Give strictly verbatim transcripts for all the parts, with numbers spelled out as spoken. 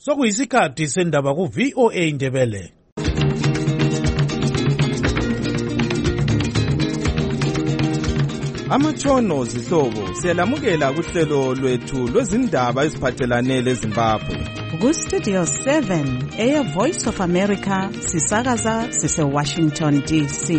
Sokuyisikhathi sendaba ku V O A Ndebele. Amatshono zihlobo siyalamukela kuhlelo lwethu lwezindaba eziphathelane leZimbabwe. Ku Studio seven, Air Voice of America, sisakaza sise Washington D C.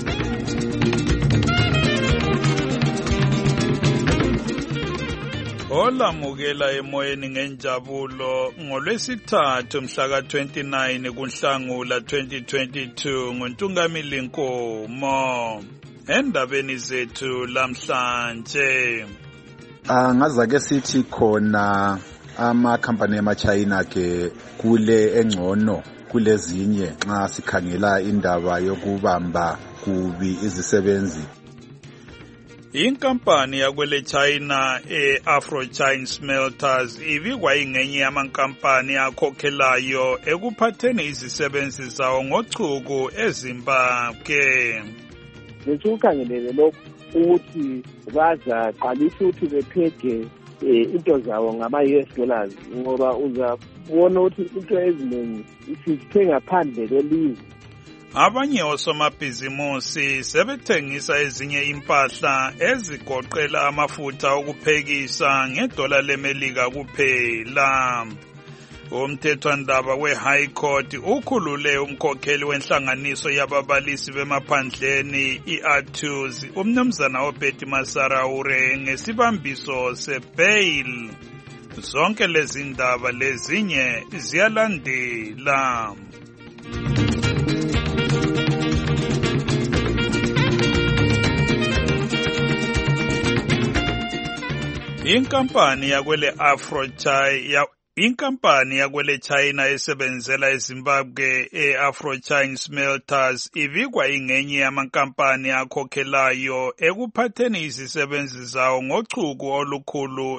Olamukela emoyeni ngenjabulo ngolwesithathu mhla ka twenty-nine kuNhlangula twenty twenty-two nguNtungamili Nkomo. Endabeni zethu lamhlanje angaza ke sithi khona ama company ema China ke kule engcono kulezinye nxa sikhangela indaba yokubamba kubi izisebenzi. Inkampani yakwele China e-Afrochine Smelters ibikwa ingenye yamankampani akhokhelayo ekuphatheni izisebenzi zawo ngochuku eZimbabwe. Lesukhangelele lokho ukuthi baza qalisa ukuthi bephege into zawo ngama-U S dollars ngoba uza ubona ukuthi into eziningi isithenga phandle kwelizwe. Abanye osomabhizimusi sebethengisa ezinye impahla ezigoqela amafutha okuphekisa ngedola lemelika kuphela. Umthethwandaba we-High Court ukhulule umkhokheli wenhlanganiso yababalisi bemaphandleni i-Athuz umnumzana oBetty Masaraure ngesibambiso se-bail. Zonke lezi ndaba lezinye ziyalandela. Inkampani yakwele Afrochine ya Inkampani yakwele China esebenzela eZimbabwe e-Afrochine Smelters ibikwa ingenye yamankampani akhokhelayo ekuphatheni izisebenzi zawo ngochuku olukhulu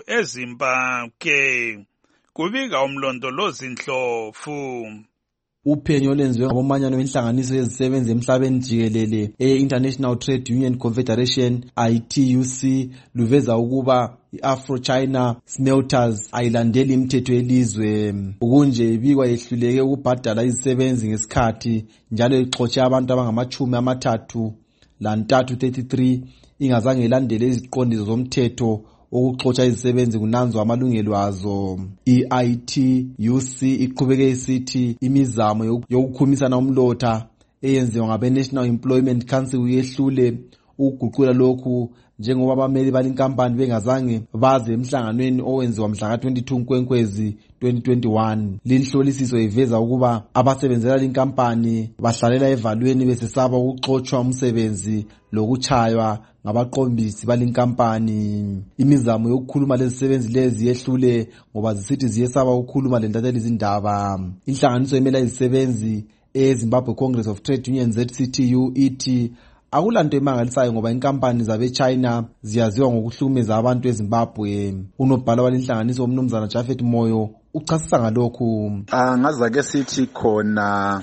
eZimbabwe. Kubika umlondolozi Ndlovu. Uphenyo olwenziwe ngabomanyano wenhlanganiso yezisebenzi emhlabeni jikelele e-International Trade Union Confederation I T U C luveza ukuba i-Afrochina Smelters ayilandeli imithetho yelizwe. Ukunje ibikwa yehluleke ukubhadala izisebenzi ngesikhathi njalo ixotshe abantu abangamachumi amathathu lantathu thirty-three ingazange ilandele iziqondiso zomthetho ukuxotsha izisebenzi kunanzwa amalungelo azo. I-I T U C iqhubeke isithi imizamo yokukhumisana umlotha eyenziwa ngabe-National Employment Council uyehlule ukuguqula lokhu njengoba abameli balinkampani bengazange baze emhlanganweni owenziwa mhla ka twenty-two Nkwenkwezi twenty twenty-one. Linhlolisiso iveza ukuba abasebenzela linkampani bahlalela evalweni besesaba ukuxotshwa umsebenzi lokuchaywa ngabaqombisi balinkampani. Imizamo yokukhuluma lezisebenzi lezi yehlule ngoba zisithi ziyesaba ukukhuluma lentatheli izindaba. Inhlanganiso emela izisebenzi eZimbabwe Congress of Trade Unions Z C T U ithi akulanto emangalisayo ngoba inkampani zabe-China ziyaziwa ngokuhlukumeza abantu eZimbabwe. Unobhala walinhlanganiso umnumzana Jafet Moyo uchasisa ngalokhu. Angaza ke sithi khona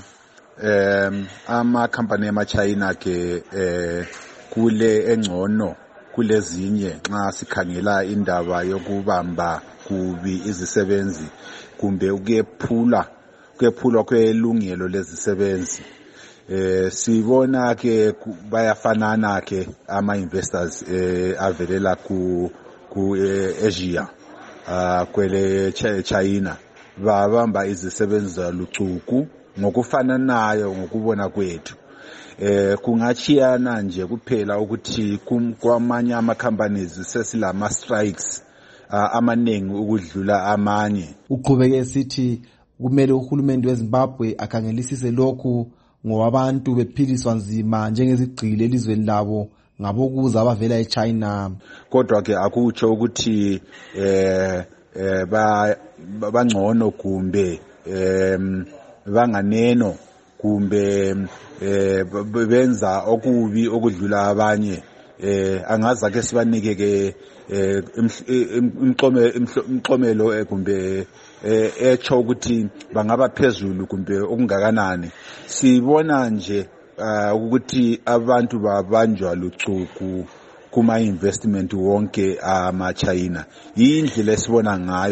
um ama company ema China ke eh kule engcono kulezinye nxa sikhangela indaba yokubamba kubi izisebenzi kumbe ukuyephula ukuyephulwa kwelungelo lezisebenzi. Eh sibona ke bayafanana ke ama investors eh avelela ku ku Asia ah kwele China babamba izisebenzi zalucuku ngokufananayo ngokubona kwethu. Eh kungachiyana nje kuphela ukuthi kwamanye ama companies sesilama strikes amaningi ukudlula amanye. Uqhubeke esithi kumele uhulumende weZimbabwe akhangelisise lokhu ngoba abantu bephiliswa nzima njengezigqili elizweni labo ngabokuza abavela eChina. Kodwa ke akutsho ukuthi eh eh bangcono kumbe em banganeno kumbe eh benza okubi okudlula abanye. Eh angaza ke sibanike ke imhlomelo kumbe echo ukuthi bangaba phezulu kumbe okungakanani. Sibona nje ukuthi abantu babanjwa lucuku kuma investment wonke ama China. Indlela esibona ngayo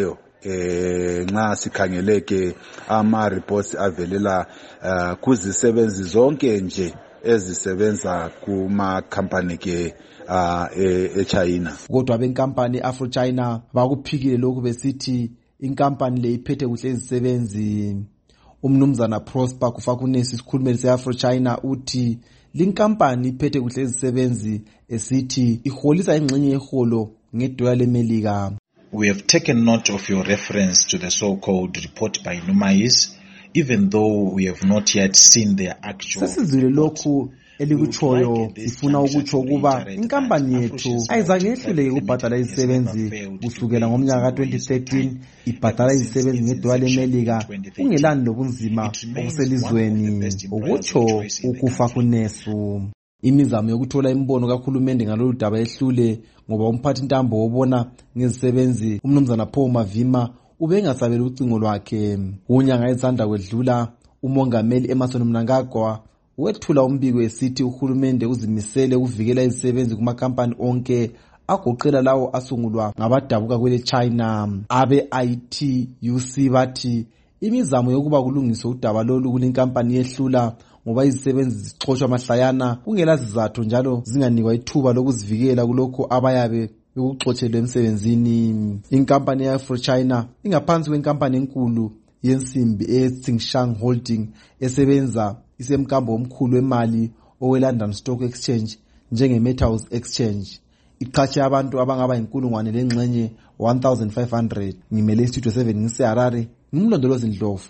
eh nxa sikhangeleke ama reports avelela uh, kuzisebenzi zonke nje ezisebenza kuma company ke uh, eChina. Kodwa benkampani Afro-China bakuphikile lokhu besithi inkampani le iphethe kuhle izisebenzi. Umnumzana Prosper Kufakunesi isikhulumeli se-Afro-China uthi linkampani iphethe kuhle izisebenzi esithi iholisa ingxenye yeholo ngedola leMelika. We have taken note of your reference to the so-called report by Numais, even though we have not yet seen their actual. Sesizwile lokhu elikutshoyo ifuna ukutsho ukuba inkampani yethu ayizange yehluleke ukubhadala izisebenzi kusukela ngomnyaka ka twenty thirteen ibhadala izisebenzi ngedola leMelika kungelani lobunzima obuselizweni, ukutsho uKufakunesu. Imizamo yokuthola imbono kahulumende ngalolu daba ehlule ngoba umphathi ntambo wobona ngezisebenzi umnumzana Paul Mavima ubengasabela ucingo lwakhe. Unyanga ezanda kwedlula umongameli Emmerson Mnangagwa wethula umbiko esithi uhulumende uzimisele ukuvikela izisebenzi kumakampani onke agoqela lawo asungulwa ngabadabuka kwele China. Abe I T U C bathi imizamo yokuba kulungiswe udaba lolu kulenkampani yehlula ngoba izisebenzi zixoshwa mahlayana kungela sizathu njalo zinganikwa ithuba lokuzivikela kulokho abayabe bekuxotshelwe emsebenzini. Inkampani ya Afro-China ingaphansi kwenkampani enkulu yensimbi eTsingshan Holding esebenza isemkambo omkhulu wemali owe-London Stock Exchange njenge-Metals Exchange. Iqhatshe abantu abangaba inkulungwane lengxenye one thousand five hundred. Ngimele Studio seven ngiseHarare, ngimlondolozi Ndlovu.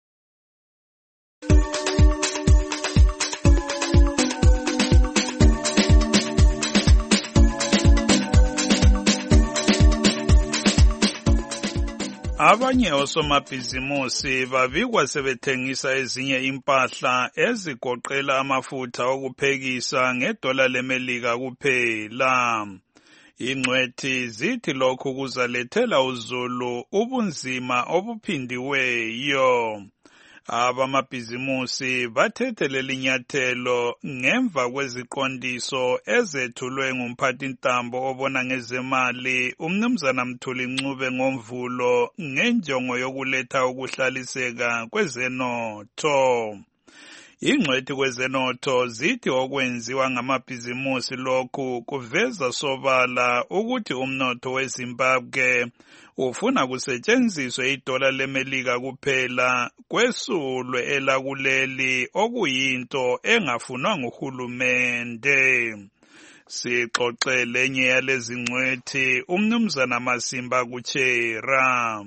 Abanye osomabhizimusi babikwa sebethengisa ezinye impahla ezigoqela amafutha okuphekisa ngedola leMelika kuphela. Ingcwethi zithi lokhu kuzalethela uZulu ubunzima obuphindiweyo. Abamabhizimusi bathethe leli nyathelo ngemva kweziqondiso ezethulwe ngumphathi ntambo obona ngezemali umnumzana Mthuli Ncube ngoMvulo ngenjongo yokuletha ukuhlaliseka kwezenotho. Ingcwethi kwezenotho zithi okwenziwa ngamabhizimusi lokhu kuveza sobala ukuthi umnotho weZimbabwe ufuna kusetshenziswe idola leMelika kuphela kwesulwe elakuleli okuyinto engafunwa nguhulumende. Sixoxele enye yalezi ngcwethi umnumzana Masimba Kuchera.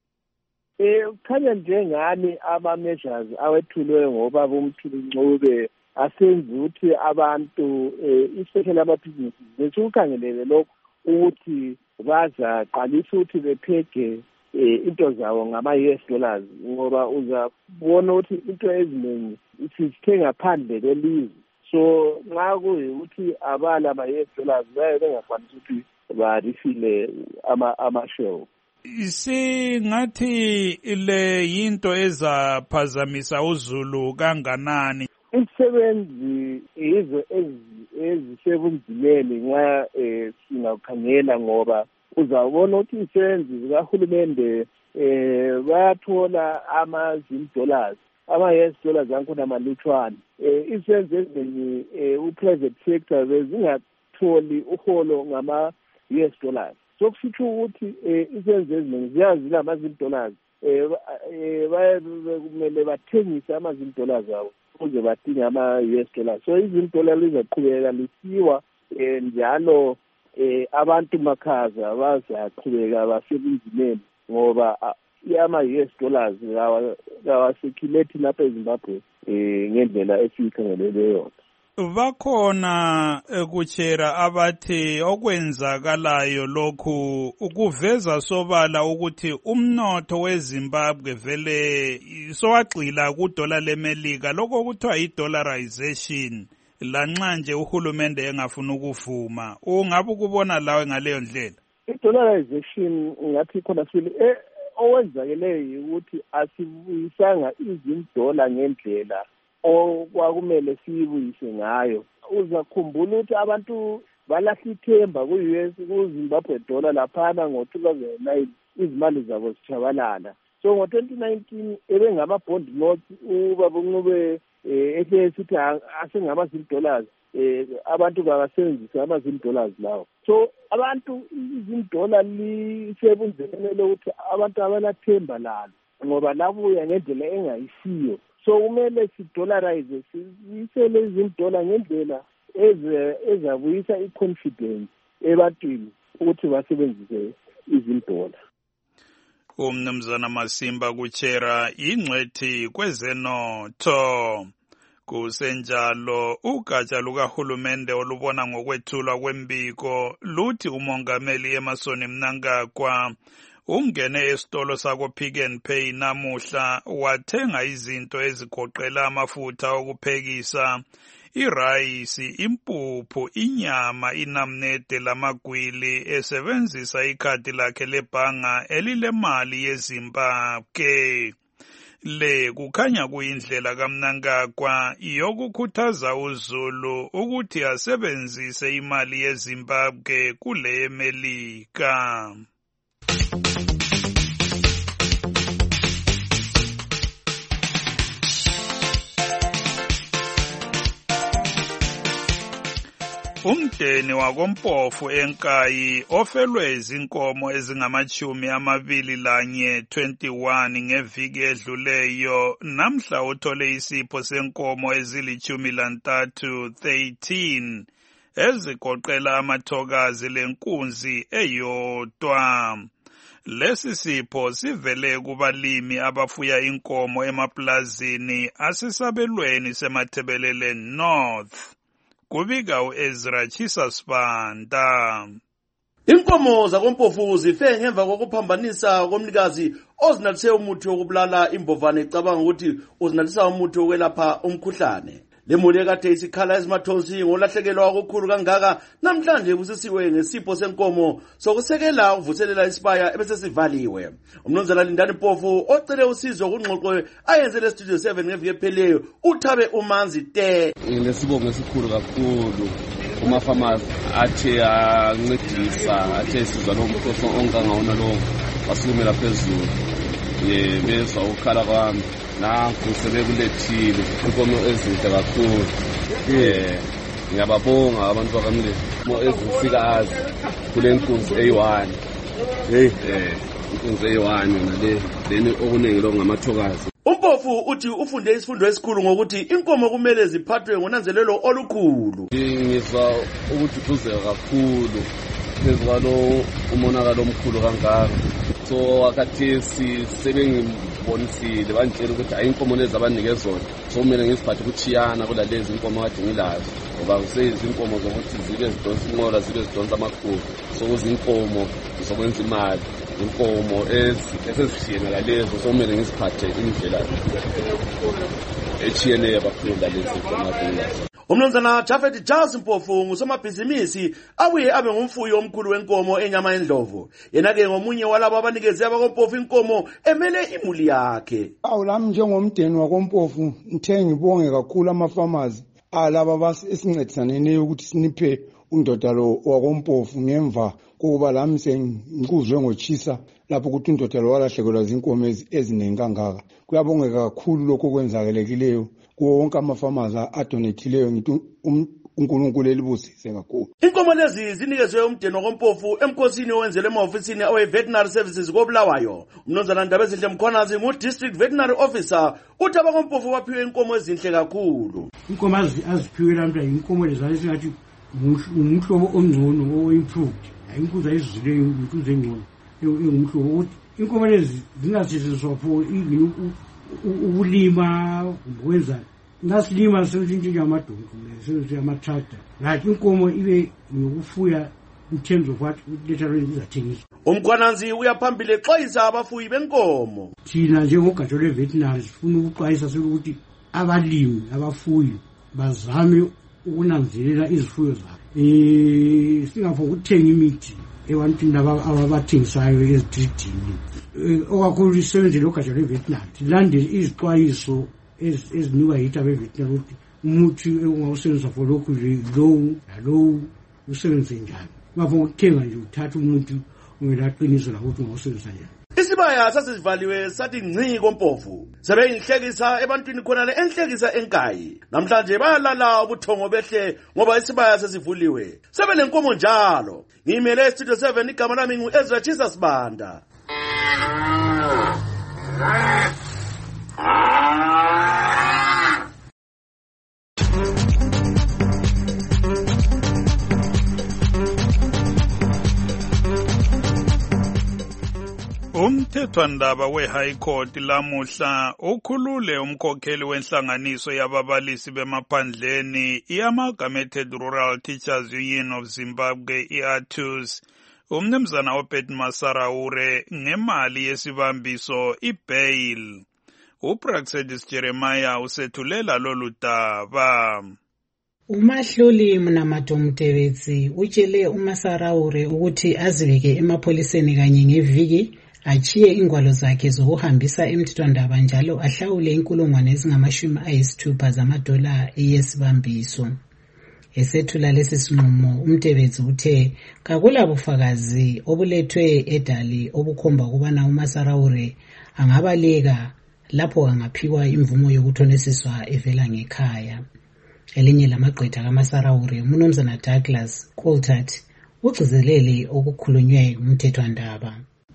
Eh kukhanya njengani ama measures awethulwe ngoba uMthuli Ncube asenza ukuthi abantu especially amabhizinisi besukhangelele lokho ukuthi baza qalisa ukuthi bephege into zawo ngama-U S dollars ngoba uzabona ukuthi into eziningi sizithenga phandle kwelizwe, so nxa kuyikuthi abala ama-U S dollars baye bengakwanisi ukuthi barifile ama-show. Singathi le yinto ezaphazamisa uZulu kanganani? Izisebenzi izo ezisebunzimeni nxa singakhangela ngoba uzabona ukuthi izisebenzi zikahulumende bayathola ama-dollars, ama-U S dollars ankhona malutshwana. Izisebenzi ezinye u-private sector bezingatholi uholo ngama-U S dollars. So kusho ukuthi izisebenzi eziningi ziyazi lama-dollars kumele bathengise ama-dollars abo ukuze badinga ama-U S dollars. So izinto lizaqhubeka lisiwa njalo abantu makhaza bazaqhubeka basebenzimeni ngoba ama-U S dollars kawasekhileti lapha eZimbabwe ngendlela esiyikhangelele yona. Bakhona Kuchera abathi okwenzakalayo lokhu ukuveza sobala ukuthi umnotho weZimbabwe vele sowagxila kudola leMelika, lokho kuthiwa yi-dollarization, lanxa nje uhulumende engafuna ukuvuma. Ungabe ukubona lawe ngaleyo ndlela? I-dollarization ngathi khona sile owenzakeleyo ukuthi asibuyisanga izindola ngendlela okwakumele siyibuyise ngayo. Uzakhumbula ukuthi abantu balahla ithemba ku-U S ku-Zimbabwe dollar laphana ngo-two thousand nine izimali zabo zitshabalala. So ngo twenty nineteen ebengama-bond notes ubaba uNcube ehle sithi asengama-zim dollars eh abantu bakasebenzisa ama-zim dollars lawo. So abantu izim dollar lisebenzele ukuthi abantu abalathemba lalo ngoba labuya ngendlela engayisiyo. So kumele si-dollarize sisele izim dollar ngendlela ezabuyisa i-confidence ebantwini ukuthi basebenzise izim dollar. Umnumzana Masimba Kuchera ingcwethi kwezenotho. Kusenjalo ugatsha lukahulumende olubona ngokwethulwa kwembiko luthi umongameli Emmerson Mnangagwa ungene esitolo sako Pick n Pay namuhla wathenga izinto ezigoqela amafutha okuphekisa, irayisi, impuphu, inyama, inamnede lamagwili esebenzisa ikhadi lakhe lebhanga elilemali yeZimbabwe. Le kukhanya kuyindlela kaMnangagwa yokukhuthaza uZulu ukuthi asebenzise imali yeZimbabwe kule eMelika. Umdeni wakoMpofu eNkayi ofelwe izinkomo ezingamachumi amabili lanye twenty-one ngeviki edluleyo namhla uthole isipho senkomo ezilichumi lantathu thirteen ezigoqela amathokazi lenkunzi eyodwa. Lesi sipho sivele kubalimi abafuya inkomo emaplazini asisabelweni seMathebelele North. Kubika uEzra Chisasibanda. Inkomo zakoMpofu zife ngemva kokuphambanisa komnikazi ozinathiswe umuthi wokubulala imbovane ecabanga ukuthi uzinathiswa umuthi wokwelapha umkhuhlane. Lemuli ekade isikhala ezimathonsi ngolahlekelwa okukhulu kangaka namhlanje kusisiwe ngesipho senkomo sokusekela ukuvuselela isibaya ebese sivaliwe. Umnumzana Lindani Mpofu ocele usizo kungxoxo ayenze le studio seven ngeviki epheleyo uthabe umanzi te. Ngesibongo esikhulu kakhulu uma farmers athi ancedisa athi sizwa lo mkhosi ongangawona lo wasukumela phezulu ye bezwa ukhala kwami nanku sebekulethile inkomo ezinhle kakhulu. Eh ngiyababonga abantu bakamle mo ezisikazi kule nkunzi eyi-one. Hey eh inkunzi eyi-one nale leni okuningi lo ngamathokazi. Umpofu uthi ufunde isifundo esikhulu ngokuthi inkomo kumele ziphathwe ngonanzelelo olukhulu. Ngizwa ukuthi kuze kakhulu phezu kwalo umonakalo omkhulu kangaka. So akathesi sebengibonisile bantshela ukuthi ayinkomo lezi abanike zona so kumele ngisiphathe ukuchiyana kulalezi inkomo kade ngilazo ngoba kuseyizinkomo zokuthi zibe zidonsa inqola zibe zidonsa amakhulu so kuzinkomo zokwenza imali inkomo ezizishiyene lalezo so kumele ngisiphathe indlela echiyeneyo abakhulu lalezi inkomo kade ngilazo. Umnumzana Jafet Charles Mpofu ngusomabhizinisi abuye abe ngumfuyi omkhulu wenkomo enyama endlovu. Yena ke ngomunye walabo abanikeze abakoMpofu inkomo emele imuli yakhe. Awulami njengomdeni wakoMpofu ngithe ngibonge kakhulu ama-farmers alaba basincedisanene ukuthi siniphe undoda lo wakoMpofu ngemva kokuba lami sengikuzwe ngochisa lapho ukuthi undoda lo walahlekelwa zinkomo eziningi kangaka. Kuyabongeka kakhulu lokho kwenzakelekileyo kuwo wonke ama-farmers adonethileyo ngithi uNkulunkulu elibusise kakhulu. Inkomo lezi zinikezwe umdeni wakoMpofu emkhosini owenzele ema-ofisini awe-Veterinary Services koBulawayo. Umnumzana Ndabezinhle Mkhwanazi ngu-District Veterinary Officer uthi abakoMpofu baphiwe inkomo ezinhle kakhulu. Inkomo aziphiwe lamhla inkomo lezane singathi umhlobo ongcono o-improved. Inkunzi ayizileyo inkunzi engcono engumhlobo ukuthi inkomo lezi zingasetshenziswa for ukulima ukwenza nasilima sesintshintshwa amadonki sesintshintshwa ama-tractor like inkomo ibe ngokufuya in terms of what literally izathengiswa. Umkhwananzi uyaphambili exwayisa abafuyi benkomo. Thina njengogatsha lwe-veterinary sifuna ukuxwayisa ukuthi abalimi abafuyi bazame ukunanzelela izifuyo zabo. Um singafo ukuthenga imithi ebantwini ababathengisayo ezididini. Okakhulu isebenze logatsha lwe-veterinary silandele izixwayiso ezinikwa yithi abe-veterinary ukuthi umuthi ungawusebenzisa for lokhu lowu nalowu usebenze njani. Ngapho ukuthenga nje uthatha umuthi ungelaqiniso la ukuthi ungawusebenzisa yena. Isibaya sasivaliwe sathi ngci kompofu sebeyinhlekisa ebantwini khona le enhlekisa enkayi namhlanje bayalala ubuthongo behle ngoba isibaya sesivuliwe sebelenkomo njalo. Ngimele Studio seven igama lami ngu Ezra Jesus Banda. Umthethwandaba we-High Court lamuhla ukhulule umkhokheli wenhlanganiso yababalisi bemaphandleni i-Amalgamated Rural Teachers Union of Zimbabwe, I A T U S, umnumzana Obed Masaraure ngemali yesibambiso i-bail. uPraxedis Jeremiah usethulela lolu daba. Umahluli Mnamato Mtebetsi utshele uMasaraure ukuthi azibeke emapholiseni kanye ngeviki achiye ingwalo zakhe zokuhambisa emthethwandaba njalo ahlawule inkulungwane ezingamashumi ayisithupha zamadola yesibambiso. Esethula lesi sinqumo uMtebetsi uthe kakula bufakazi obulethwe edali obukhomba ukubana uMasaraure angabaleka lapho angaphiwa imvumo yokuthonisiswa evela ngekhaya. Elinye lamagqwetha kaMasaraure uMnumzana Douglas Coulthard ugcizelele okukhulunywe umthethwandaba.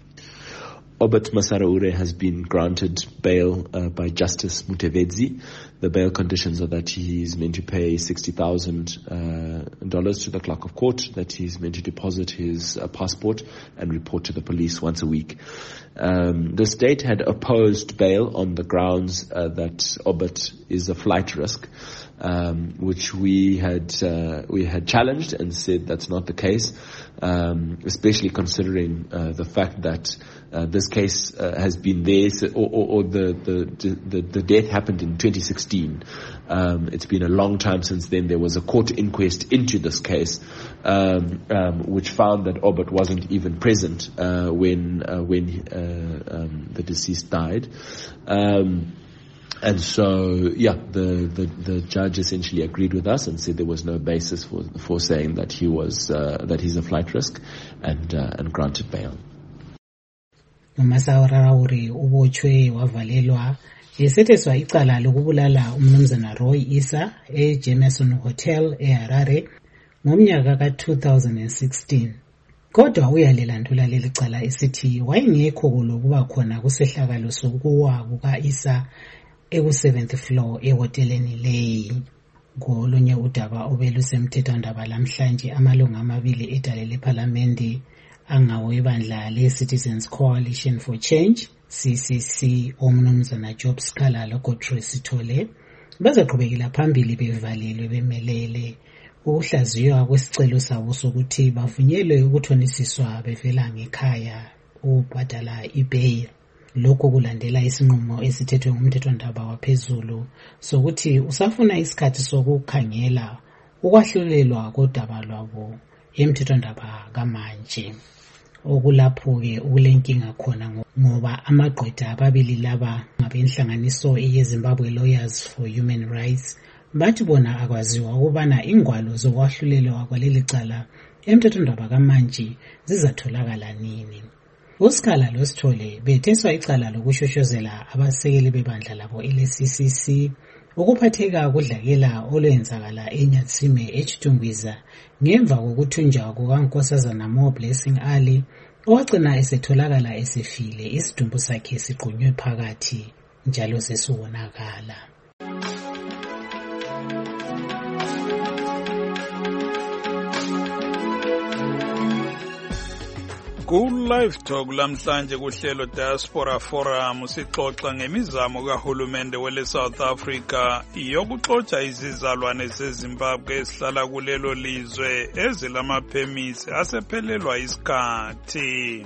Obed Masaraure has been granted bail uh, by Justice Mutebedzi. The bail conditions are that he is meant to pay sixty thousand dollars uh, to the clerk of court, that he is meant to deposit his uh, passport and report to the police once a week. Um, the state had opposed bail on the grounds uh, that Obed is a flight risk, um, which we had uh, we had challenged and said that's not the case, um, especially considering uh, the fact that uh, this case uh, has been there, so, or, or, or the, the the the death happened in twenty sixteen. Um, it's been a long time since then. There was a court inquest into this case, um, um, which found that Obed wasn't even present uh, when uh, when uh, um, the deceased died. Um, And so, yeah, the, the, the judge essentially agreed with us and said there was no basis for, for saying that he was, uh, that he's a flight risk and, uh, and granted bail. uMasaraure ubotshwe wavalelwa esetheswa icala lokubulala umnumzana Roy Isa eJemerson Hotel eHarare ngomnyaka ka two thousand sixteen. Kodwa uyalelandula leli cala esithi wayengekho lokuba khona kusehlakalo sokuwa kuka Isa eku seventh floor ehoteleni leyi. Ngolunye udaba obelusemthethwandaba lamhlanje amalunga amabili edale leParliament angawo ibandla le-Citizens Coalition for Change C C C omnumzana Job Scala loGodfrey Sithole bazaqhubekela phambili bevalelwe bemelele ukuhlaziywa kwesicelo sabo sokuthi bavunyelwe ukuthonisiswa bevela ngekhaya ubhadala ibail. Lokho kulandela isinqumo esithethwe ngumthethwandaba waphezulu sokuthi usafuna isikhathi sokukhangela ukwahlulelwa kodaba lwabo emthethwandaba kamanje. Okulapho-ke ukulenkinga khona ngoba amagqwetha ababili laba ngabenhlanganiso yeZimbabwe Lawyers for Human Rights bathi bona akwaziwa ukubana ingwalo zokwahlulelwa kwaleli cala emthethwandaba kamanje zizatholakala nini. uScala loSithole betheswa icala lokushoshozela abasekeli bebandla labo ele-C C C ukuphatheka kudlakela olwenzakala eNyatsime eChitungwiza ngemva kokuthunjwa kukaNkosazana Mo Blessing Ali owagcina esetholakala esefile isidumbu sakhe siqunywe phakathi njalo sesubonakala. Ku-Live Talk lamhlanje kuhlelo Diaspora Forum sixoxa ngemizamo kahulumende wele South Africa yokuxotsha izizalwane zeZimbabwe esihlala kulelo lizwe ezilamaphemisi asephelelwa isikhathi.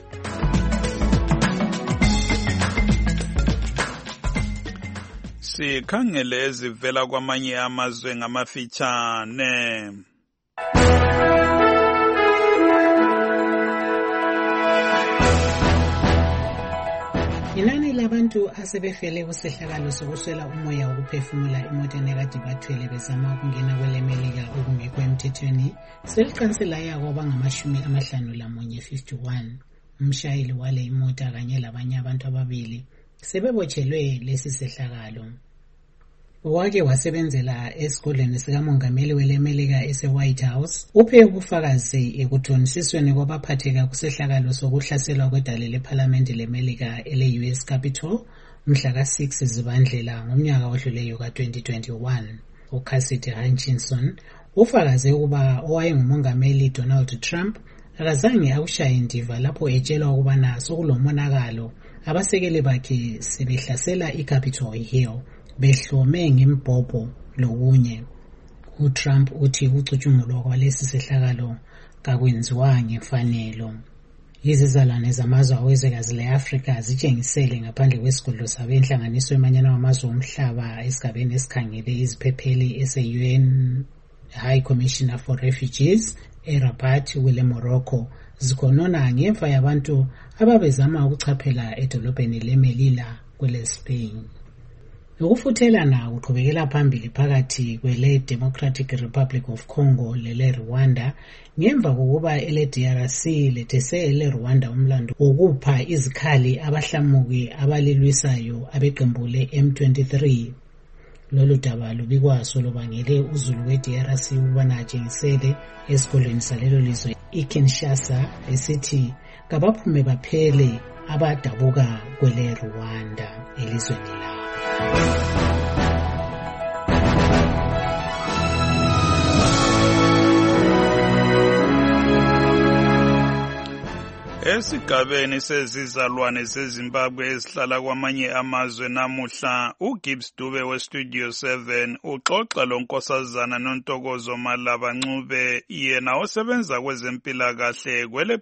Sikhangele ezivela kwamanye amazwe ngamafitshane. Inani labantu asebefele kusehlakalo sokuswela umoya wokuphefumula emoteni ekade bathwele bezama ukungena kwelemelika okungekho emthethweni seliqanse laya kwabangamashumi amahlanu lamunye fifty-one. Umshayeli wale imota kanye labanye abantu ababili sebebotshelwe lesi sehlakalo. Wake wasebenzela esigodlweni sikamongameli welemelika ese-White House uphe ubufakazi ekuthonisisweni kwabaphatheka kusehlakalo sokuhlaselwa kwedale lephalamende lemelika ele-U S Capitol mhla ka-six Zibandlela ngomnyaka odluleyo ka-twenty twenty-one. uCassidy Hutchinson ufakaze ukuba owayengumongameli Donald Trump akazange akushaye indiva lapho etshelwa ukubana sokulomonakalo abasekeli bakhe sebehlasela iCapitol Hill behlome ngembhobho lokunye. uTrump uthi ukucutshungulwa kwalesi sehlakalo kakwenziwa ngemfanelo. Izizalwane zamazwe awezwekazi le-Afrika zitshengisele ngaphandle kwesigodlo sabo enhlanganiso emanyana wamazwe omhlaba esigabeni esikhangele iziphepheli ese-U N High Commissioner for Refugees eRabat kwele-Morocco zikhonona ngemva yabantu ababezama ukuchaphela edolobheni leMelilla kwele-Spain. Ukufuthelana kuqhubekela phambili phakathi kwele Democratic Republic of Congo lele Rwanda ngemva kokuba ele D R C lethese ele Rwanda umlando ukupha izikhali abahlamuki abalilwisayo abeqembu le M twenty-three. Lolu daba lubikwaso lobangele uzulu we D R C ubana atshengisele esikolweni salelo lizwe iKinshasa esithi kabaphume baphele abadabuka kwele Rwanda elizweni lawo. Esigabeni sezizalwane zeZimbabwe ezihlala kwamanye amazwe namuhla uGibbs Dube weStudio seven uxoxa lonkosazana noNtokozo Malaba Ncube yena osebenza kwezempilakahle kwele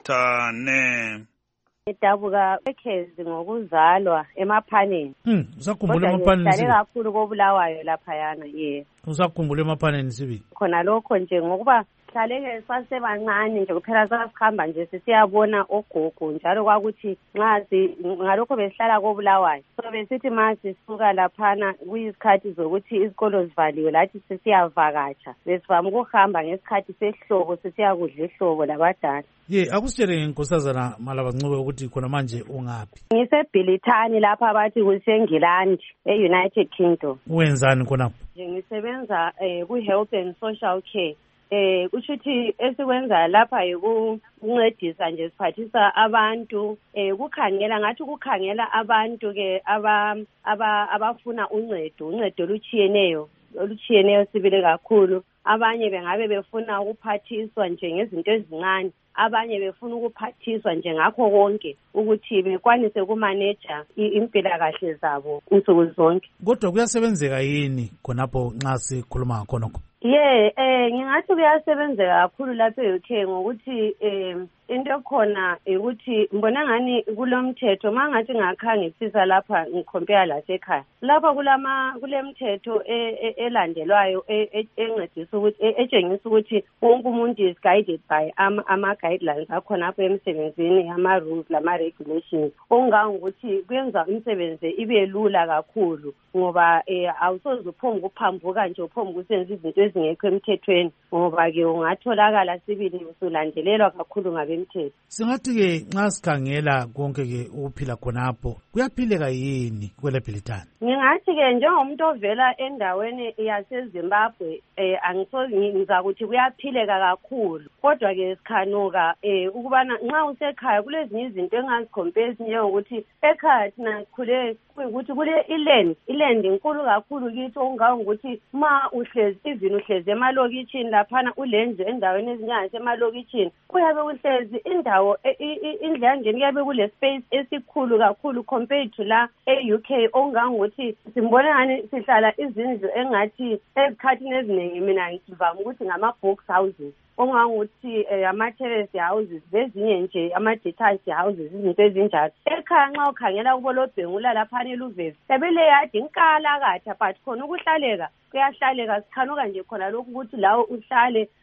Bhilitane. Edabuka ekhezi ngokuzalwa emaphaneni. Hmm, usakhumbula emaphaneni. Kodwa kakhulu kobulawayo lapha yana ye. Usakhumbula emaphaneni sibi. Khona lokho nje ngokuba hlaleke sasebancane nje kuphela sasihamba nje sisiyabona ogogo njalo kwakuthi nxa ngalokho besihlala kobulawayo so besithi mase sisuka laphana kuyisikhathi zokuthi izikolo zivaliwe lathi sisiyavakatsha besivama ukuhamba ngesikhathi sehlobo sisiyakudla ehlobo labadala. Ye akusitshele ngenkosazana Malaba Ncube ukuthi khona manje ungaphi? Ngisebhilithani lapha abathi kuseNgilandi e-United Kingdom. Wenzani khonapho? Ngisebenza eh, ku-health and social care. Eh kushuthi esikwenza lapha ukuncedisa nje siphathisa abantu eh kukhangela ngathi kukhangela abantu ke aba abafuna uncedo uncedo luchiyeneyo oluchiyeneyo sibile kakhulu. Abanye bengabe befuna ukuphathiswa nje ngezinto ezincane, abanye befuna ukuphathiswa nje ngakho konke ukuthi bekwanise ukumaneja impilakahle zabo insuku zonke. Kodwa kuyasebenzeka yini khonapho nxa sikhuluma ngakhonokho? Yeah, eh ngingathi kuyasebenzeka kakhulu lapha e-U K ngokuthi eh into khona ukuthi mbona ngani kulomthetho mangathi ngakhangisisa lapha ngikompare lasekhaya. Lapha kulama kulemthetho elandelwayo encedisa ukuthi etshengisa ukuthi wonke umuntu is guided by ama guidelines akhona apha emsebenzini ama rules lama regulations. Ongangokuthi kuyenza umsebenzi ibe lula kakhulu ngoba awusoze uphonga ukuphambuka nje uphonga ukusenza izinto ezingekho emthethweni ngoba ke ungatholakala sibili usulandelelwa kakhulu ngabe mthetho. Singathi ke nxa sikhangela konke ke ukuphila khonapho kuyaphileka yini kwele Bhilitane? Ngingathi ke njengomuntu ovela endaweni yaseZimbabwe eh angisozi ngizakuthi kuyaphileka kakhulu kodwa ke sikhanuka eh ukubana nxa usekhaya kulezinye izinto engazicompare njengokuthi ekhaya thina sikhule ukuthi kule iland iland inkulu kakhulu kithi ongangokuthi ma uhlezi even uhlezi emalokitshini laphana ulenze endaweni ezinjengasemalokitshini kuyabe uhlezi indawo indlu yangeni kuyabe kule space esikhulu kakhulu compared to la e-U K ongangokuthi simbona ngani sihlala izindlu engathi ezikhathini eziningi mina ngivama ukuthi ngama-box houses ongangokuthi ama-terrace houses bezinye nje ama-detached houses izinto ezinjalo. Ekhaya nxa ukhangela kubolobhengula laphana eluvezi ebele yadi inkalakatha but khona ukuhlaleka kuyahlaleka sikhanuka nje khona lokhu ukuthi lawo uhlale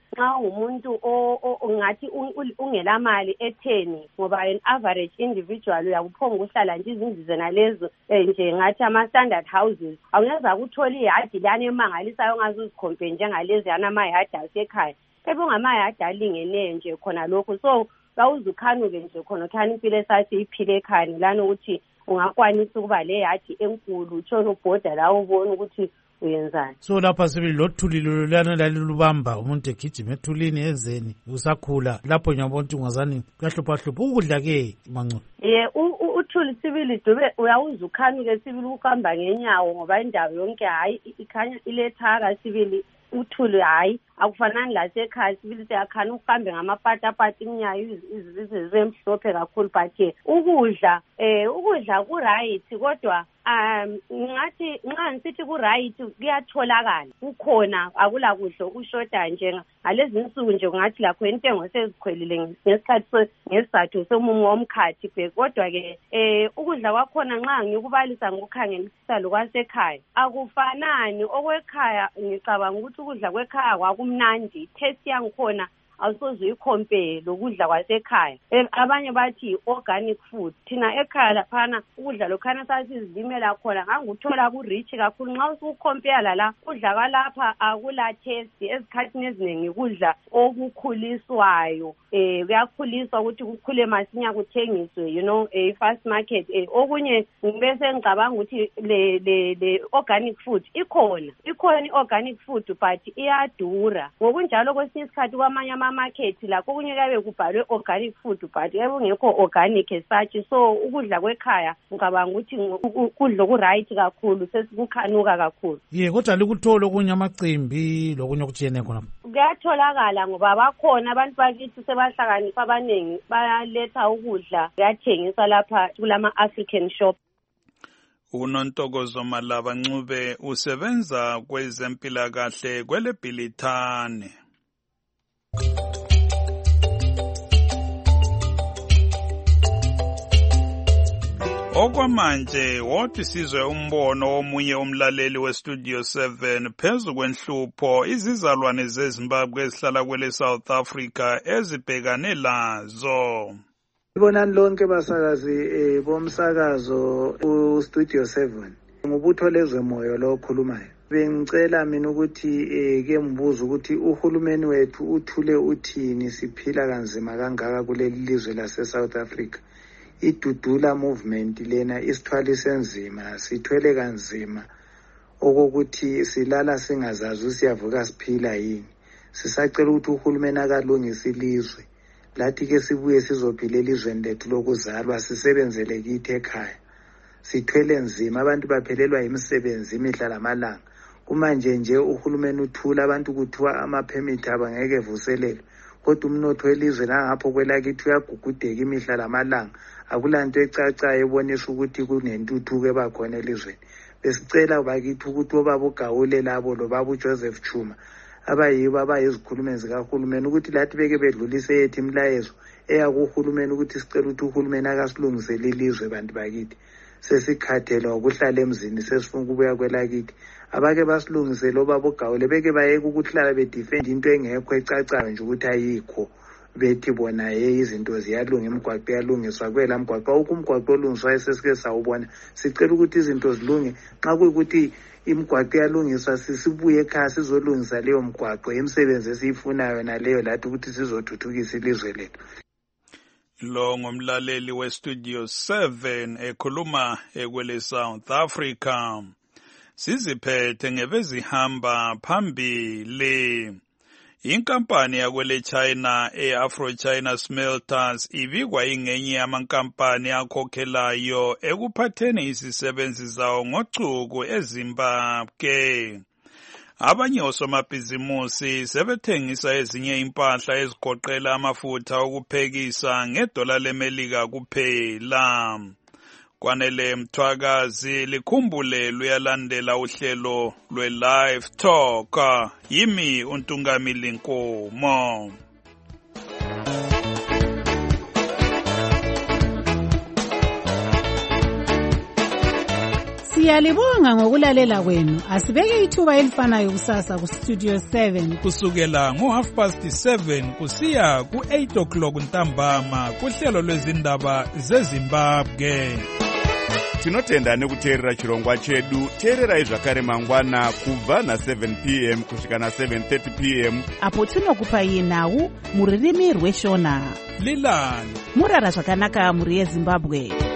nxa umuntu ongathi ungela mali etheni ngoba an average individual uyakuphonga ukuhlala nje izindlu zena lezo nje ngathi ama standard houses awungeza ukuthola iyadi lana emangalisayo ongazuzikhompe njengalezi yana amayadi asekhaya phela ungamayadi alingeneyo nje khona lokho so kawuzukhanuke nje khona uthana impilo esathi iphile ekhaya lana ukuthi ungakwanisa ukuba le yadi enkulu utshona ubhoda la ubona ukuthi uyenzani. So lapha sibili lothulilo lana lalilubamba umuntu egijima ethulini ezeni usakhula lapho nyabona ukuthi ungazani kuyahlupha hlupha ukudla ke Mancu. Ye uthuli sibili dube uyawuzukhanuke sibili ukuhamba ngenyawo ngoba indawo yonke hayi ikhanya ilethaka sibili uthuli hayi akufanani la sekhaya sibili siyakhana ukuhambe ngamapatapati inyayo izizemhlophe kakhulu but ukudla eh ukudla ku right kodwa um ngathi nxa ngisithi ku right kuyatholakala kukhona akula kudla okushoda nje ngalezi insuku nje ngathi lakho intengo sezikhwelile ngesikhathi ngesizathu somumo womkhathi kodwa ke eh ukudla kwakhona nxa ngikubalisa ngokukhangelisisa lokwasekhaya akufanani okwekhaya ngicabanga ukuthi ukudla kwekhaya kwakumnandi taste yangikhona awusoze uyicompare lokudla kwasekhaya abanye bathi organic food thina ekhaya laphana ukudla lokhana sasizimela khona nganguthola ku rich kakhulu nxa usucompare la ukudla kwalapha akula taste ezikhathini eziningi ukudla okukhuliswayo eh kuyakhuliswa ukuthi kukhule masinya kuthengiswe you know a fast market eh okunye ngibese ngicabanga ukuthi le le le organic food ikhona ikhona organic food but iyadura ngokunjalo kwesinye isikhathi kwamanye market la kokunye kabe kubhalwe organic food but ebungekho organic esachi so ukudla kwekhaya ngicabanga ukuthi ukudla ku right kakhulu sesikukhanuka kakhulu. Ye kodwa likuthola okunye amacimbi lokunye okutshiyene khona. Kuyatholakala ngoba bakhona abantu bakithi sebahlakanipha abaningi bayaletha ukudla kuyathengiswa lapha kulama African shop. uNontokozo Malaba Ncube usebenza kwezempilakahle kwele Bhilithane. Okwamanje wothi sizwe umbono omunye umlaleli weStudio seven phezu kwenhlupho izizalwane zeZimbabwe ezihlala kwele South Africa ezibhekane lazo. Ibonani lonke basakazi bomsakazo uStudio seven. Ngubutho lezwemoyo lo okhulumayo. Bengicela mina ukuthi ke mbuzo ukuthi uhulumeni wethu uthule uthini siphila kanzima kangaka kuleli lizwe lase South Africa. Idudula movement lena isithwalise nzima sithwele kanzima okokuthi silala singazazi siyavuka siphila yini. Sisacela ukuthi uhulumeni akalungise ilizwe. Lathi ke sibuye sizophila elizweni lethu lokuzalwa sisebenzele kithi ekhaya. Sithwele nzima abantu baphelelwa imisebenzi imihla lamalanga. Kumanje nje uhulumeni uthula abantu kuthiwa ama permit abangeke vuselele. Kodwa umnotho welizwe langapho kwelakithi uyagugudeka imihla lamalanga. Akulanto ecacayo ebonisa ukuthi kunentuthuko ebakhona elizweni. Besicela bakithi ukuthi obaba uGawule labo lo baba uJoseph Chuma abayibo abayizikhulumeni zikahulumeni ukuthi lathi beke bedlulise yethi imlayezo eyakuhulumeni ukuthi sicela ukuthi uhulumeni akasilungisele ilizwe bantu bakithi. Sesikhathela ukuhlala emzini sesifuna ukubuya kwelakithi. Abake basilungisele obaba uGawule beke bayeke ukuhlala bedefend into engekho ecacayo nje ukuthi ayikho. Bethi bona ye izinto ziyalunga imigwaqo yalungiswa kwela mgwaqo ukumgwaqo olungiswa esesike sawubona sicela ukuthi izinto zilunge xa kuyikuthi imigwaqo yalungiswa sisibuye ekhaya sizolungisa leyo mgwaqo imisebenzi esiyifunayo naleyo lathi ukuthi sizothuthukisa ilizwe lethu. Lo ngumlaleli weStudio seven ekhuluma ekwele South Africa. Siziphethe ngebezihamba phambili. Inkampani yakwele China e-Afro China Smelters ibikwa ingenye yamankampani akhokhelayo ekuphatheni izisebenzi zawo ngochuku eZimbabwe. Abanye osomabhizimusi sebethengisa ezinye impahla ezigoqela amafutha okuphekisa ngedola leMelika kuphela. Kwanele Mthwakazi likhumbule luyalandela uhlelo lwe-Live Talk. Yimi uNtungamili Nkomo. Siyalibonga ngokulalela kwenu. Asibeke ithuba elifanayo kusasa ku Studio seven kusukela ngo half past seven kusiya ku eight o'clock ntambama kuhlelo lwezindaba zeZimbabwe. Tinotenda nekuteerera chirongwa chedu. Teererai zvakare mangwana kubva na seven p m kusvika na seven thirty p m apo tinokupai nhau muririmi rweshona. Lilani Murara zvakanaka muri yeZimbabwe.